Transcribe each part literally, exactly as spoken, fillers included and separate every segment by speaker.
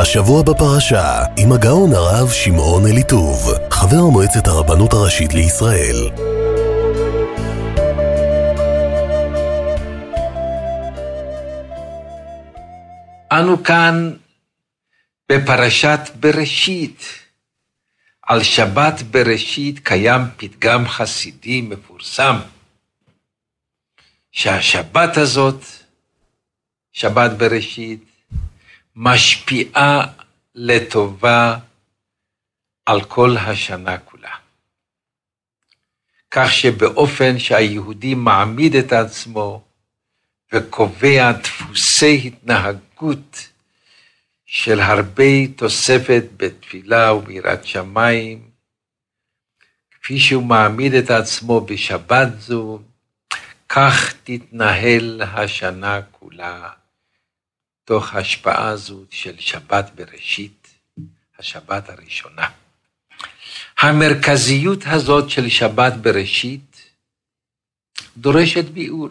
Speaker 1: השבוע בפרשה, עם הגאון הרב שמעון אליטוב, חבר מועצת הרבנות הראשית לישראל.
Speaker 2: אנו כאן בפרשת בראשית. על שבת בראשית קיים פתגם חסידי מפורסם, שהשבת הזאת, שבת בראשית, משפיעה לטובה על כל השנה כולה. כך שבאופן שהיהודי מעמיד את עצמו וקובע דפוסי התנהגות של הרבה תוספת בתפילה וביראת שמיים, כפי שהוא מעמיד את עצמו בשבת זו, כך תתנהל השנה כולה, תוך השפעה זו של שבת בראשית, השבת הראשונה. המרכזיות הזאת של שבת בראשית דורשת ביאור.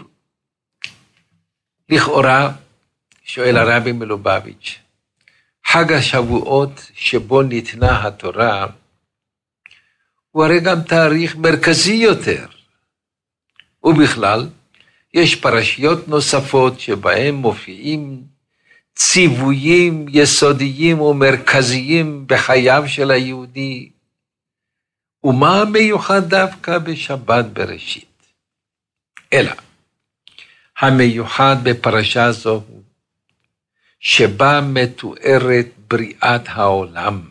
Speaker 2: לכאורה, שואל הרבי מלובביץ', חג השבועות שבו ניתנה התורה, הוא הרי גם תאריך מרכזי יותר. ובכלל, יש פרשיות נוספות שבהם מופיעים ציוויים יסודיים ומרכזיים בחייו של היהודי. ומה מיוחד דווקא בשבת בראשית? אלא, המיוחד בפרשה זו הוא שבה מתוארת בריאת העולם.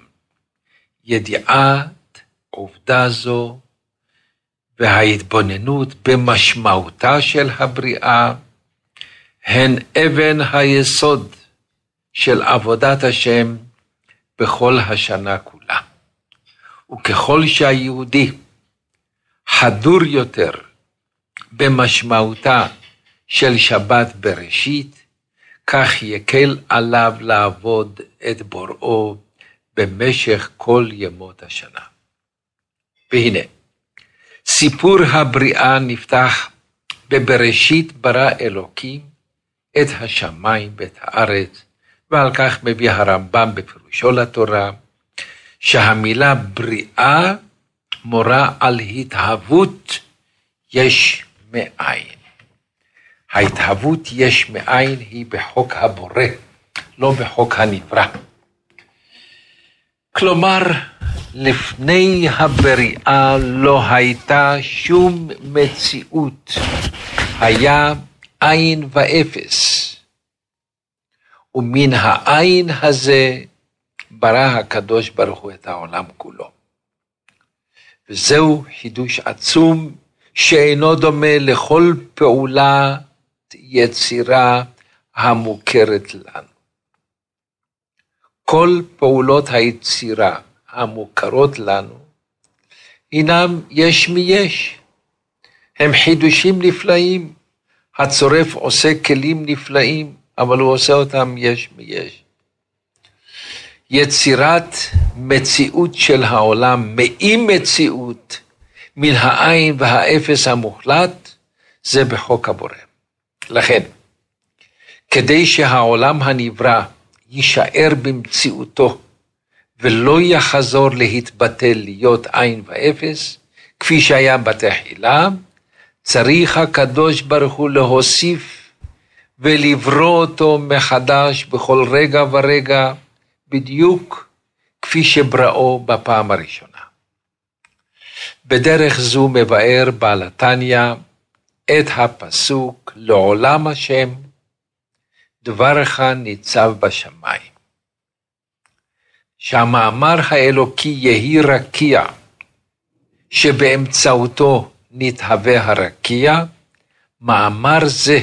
Speaker 2: ידיעת עובדה זו וההתבוננות במשמעותה של הבריאה הן אבן היסוד של עבודת השם בכל השנה כולה. וככל שהיהודי חדור יותר במשמעותה של שבת בראשית, כך יקל עליו לעבוד את בוראו במשך כל ימות השנה. והנה, סיפור הבריאה נפתח בבראשית ברא אלוקים את השמיים ואת הארץ, ועל כך מביא הרמב"ם בפירושו לתורה, שהמילה בריאה מורה על התהוות יש מאין. ההתהוות יש מאין היא בחוק הבורא, לא בחוק הנברא. כלומר, לפני הבריאה לא הייתה שום מציאות, היה עין ואפס. ומן העין הזה ברא הקדוש ברוך הוא את העולם כולו. וזהו חידוש עצום שאינו דומה לכל פעולה יצירה המוכרת לנו. כל פעולות היצירה המוכרות לנו הינם יש מיש. הם חידושים נפלאים. הצורף עושה כלים נפלאים, אבל הוא עושה אותם יש מיש. יצירת מציאות של העולם, מאי מציאות, מן העין והאפס המוחלט, זה בחוק הבורא. לכן, כדי שהעולם הנברא יישאר במציאותו, ולא יחזור להתבטל להיות עין ואפס, כפי שהיה בתחילה, צריך הקדוש ברוך הוא להוסיף ולברוא אותו מחדש בכל רגע ורגע, בדיוק כפי שבראו בפעם הראשונה. בדרך זו מבאר בעל התניא את הפסוק לעולם השם, דברך ניצב בשמיים. שהמאמר האלוקי יהי רקיע, שבאמצעותו נתהווה הרקיע, מאמר זה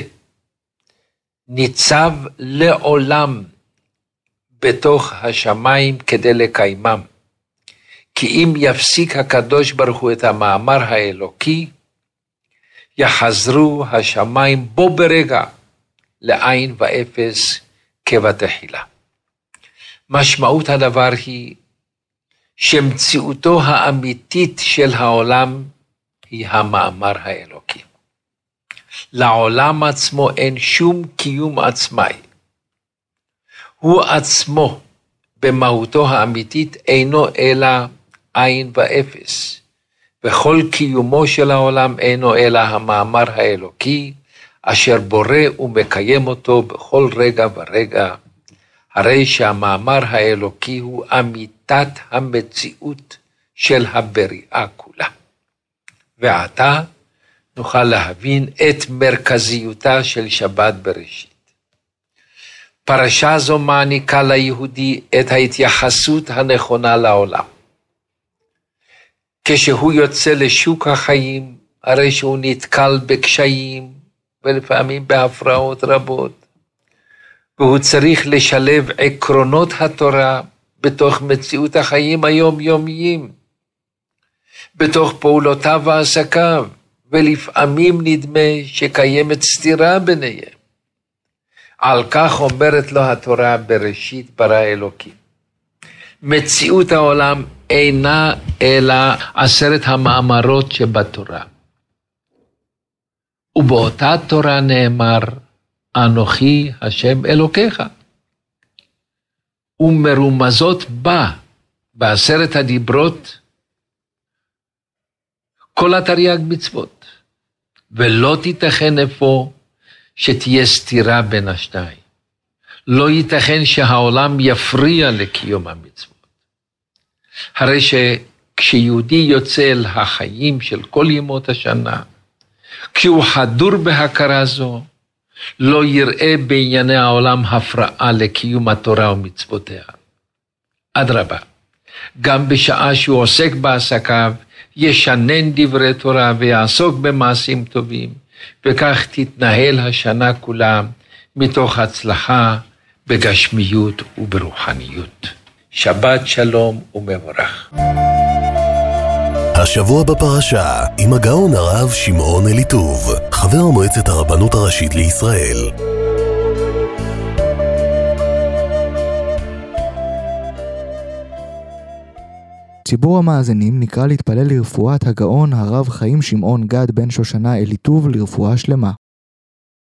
Speaker 2: ניצב לעולם בתוך השמיים כדי לקיימם. כי אם יפסיק הקדוש ברוך הוא את המאמר האלוקי, יחזרו השמיים בו ברגע לעין ואפס כבתחילה. משמעות הדבר היא שמציאותו האמיתית של העולם היא המאמר האלוקי. לעולם עצמו אין שום קיום עצמאי. הוא עצמו במהותו האמיתית אינו אלא עין ואפס, וכל קיומו של העולם אינו אלא המאמר האלוקי, אשר בורא ומקיים אותו בכל רגע ורגע, הרי שהמאמר האלוקי הוא אמיתת המציאות של הבריאה כולה. ועתה נוכל להבין את מרכזיותה של שבת בראשית. פרשה זו מעניקה ליהודי את ההתייחסות הנכונה לעולם. כשהוא יוצא לשוק החיים, הרי שהוא נתקל בקשיים ולפעמים בהפרעות רבות, והוא צריך לשלב עקרונות התורה בתוך מציאות החיים היומיומיים, בתוך פעולותיו ועסקיו, ולפעמים נדמה שקיימת סתירה ביניהם. על כך אומרת לו התורה בראשית ברא אלוקים. מציאות העולם אינה אלא עשרת המאמרות שבתורה. ובאותה תורה נאמר, אנוכי השם אלוקיך. ומרומזות בה, בעשרת הדיברות, כל התרי"ג מצוות. ולא תיתכן אפוא שתהיה סתירה בין השתיים. לא ייתכן שהעולם יפריע לקיום המצוות. הרי שכשיהודי יוצא אל החיים של כל ימות השנה, כשהוא חדור בהכרה זו, לא יראה בענייני העולם הפרעה לקיום התורה ומצוותיה. אדרבה, גם בשעה שהוא עוסק בעסקיו, ישנן דברי תורה ויעסוק במעשים טובים, וכך תתנהל השנה כולה מתוך הצלחה בגשמיות וברוחניות. שבת שלום ומבורך.
Speaker 1: השבוע בפרשה עם הגאון הרב שמעון אליטוב, חבר מועצת הרבנות הראשית לישראל.
Speaker 3: ציבור המאזינים נקרא להתפלל לרפואת הגאון הרב חיים שמעון גד בן שושנה אליטוב לרפואה שלמה.